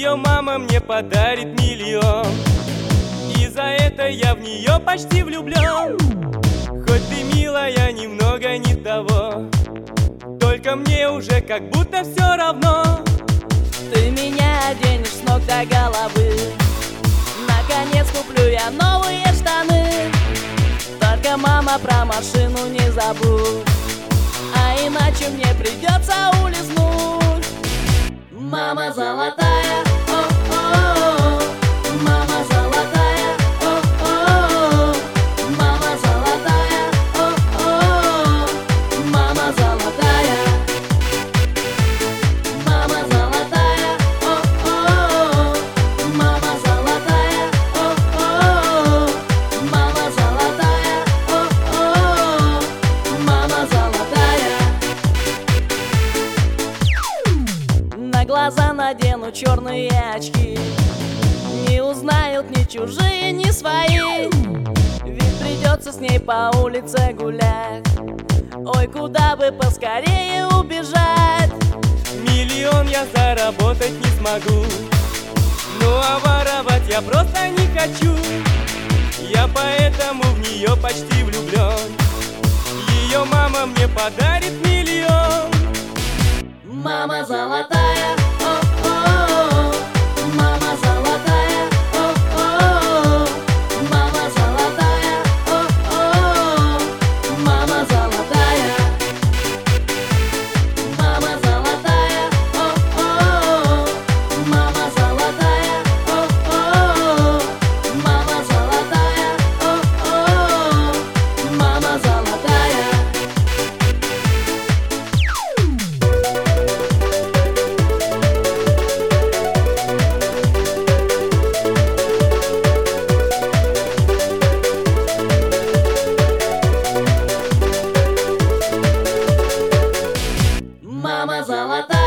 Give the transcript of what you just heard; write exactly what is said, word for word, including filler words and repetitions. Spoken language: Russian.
Ее мама мне подарит миллион, и за это я в нее почти влюблен. Хоть ты милая, немного не того, только мне уже как будто все равно. Ты меня оденешь с ног до головы, наконец куплю я новые штаны. Только, мама, про машину не забудь, а иначе мне придется улизнуть. Мама золотая, о-о-о, мама золотая, о-о-о, мама золотая, о-о-о, мама золотая, мама золотая, о-о-о, мама золотая, о-о-о, мама золотая, о-о-о, мама золотая. На глаза надену черные очки, не узнают ни чужие, ни свои. Ведь придется с ней по улице гулять, ой, куда бы поскорее убежать. Миллион я заработать не смогу, ну а воровать я просто не хочу. Я поэтому в нее почти влюблен, ее мама мне подарит миллион. Мама золотая, о-о-о, мама золотая, о-о-о, мама золотая, о-о-о, мама золотая, мама золотая, о-о-о, мама золотая, о-о-о, мама золотая, о-о-о, мама золотая. Мама золотая.